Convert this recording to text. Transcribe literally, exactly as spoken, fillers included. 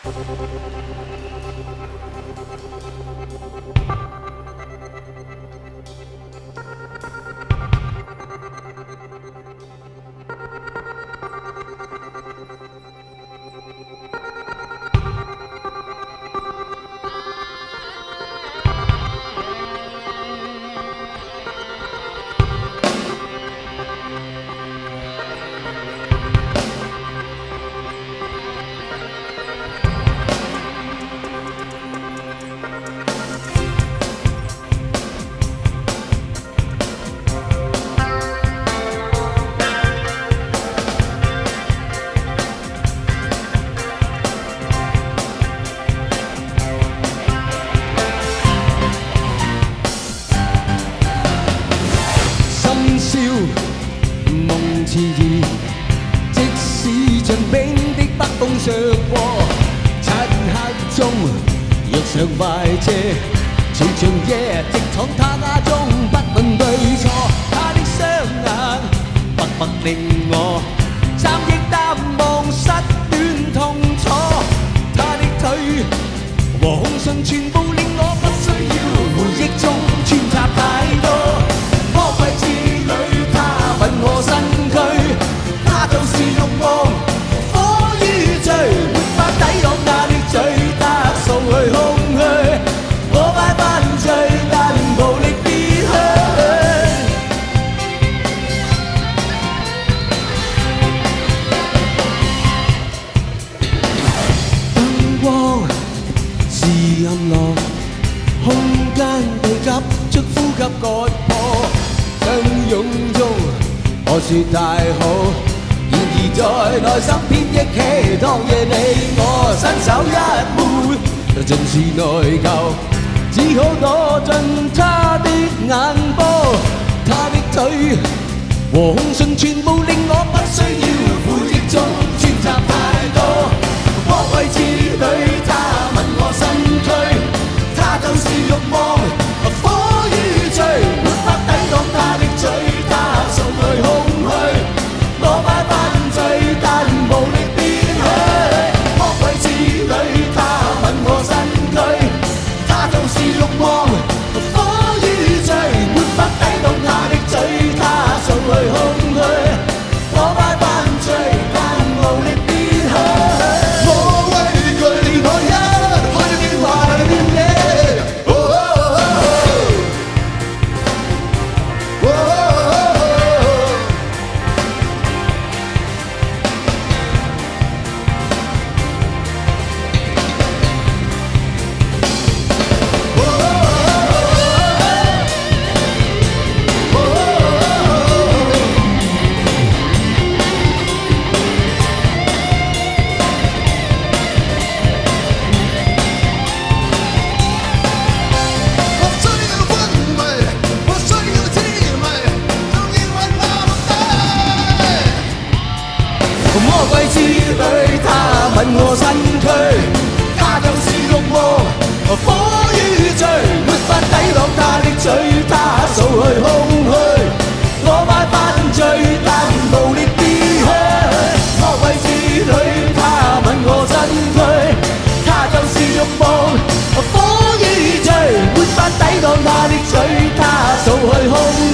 梦似意，即使像冰的北風削過，漆黑中若上快車，朝長夜直闖他家中，不論對錯。他的雙眼默默令我三億淡忘失戀痛楚，他的腿和紅唇全部令我不需要回憶中穿插太多。魔鬼之旅，他吻我身軀，他就是慾望，火與醉，沒法抵擋他的嘴，他掃去空虛。我快犯罪，但無力別去。燈光是暗浪，空間被急速呼吸割破。相擁中，我說太好，然而在內心偏憶起當夜你我伸手一抹，盡是內疚，只好躲進他的眼波，他的腿和紅唇全部令我不需要回憶中穿插太多。魔鬼之旅，他吻我身軀，他就是慾望，火與醉，沒法抵擋他的嘴，他掃去空虛。我快犯罪，但無力別去。魔鬼之旅，他吻我身軀，他就是慾望，火與醉，沒法抵擋他的嘴，他掃去空虛。我快犯罪，但無力別去。我畏懼我一開面懷念你。魔鬼之旅，他吻我身軀，他就是慾望，火與醉，沒法抵擋他的嘴，他掃去空虛。我快犯罪，但無力別去。魔鬼之旅，他吻我身軀，他就是慾望，火與醉，沒法抵擋他的嘴，他掃去空虛。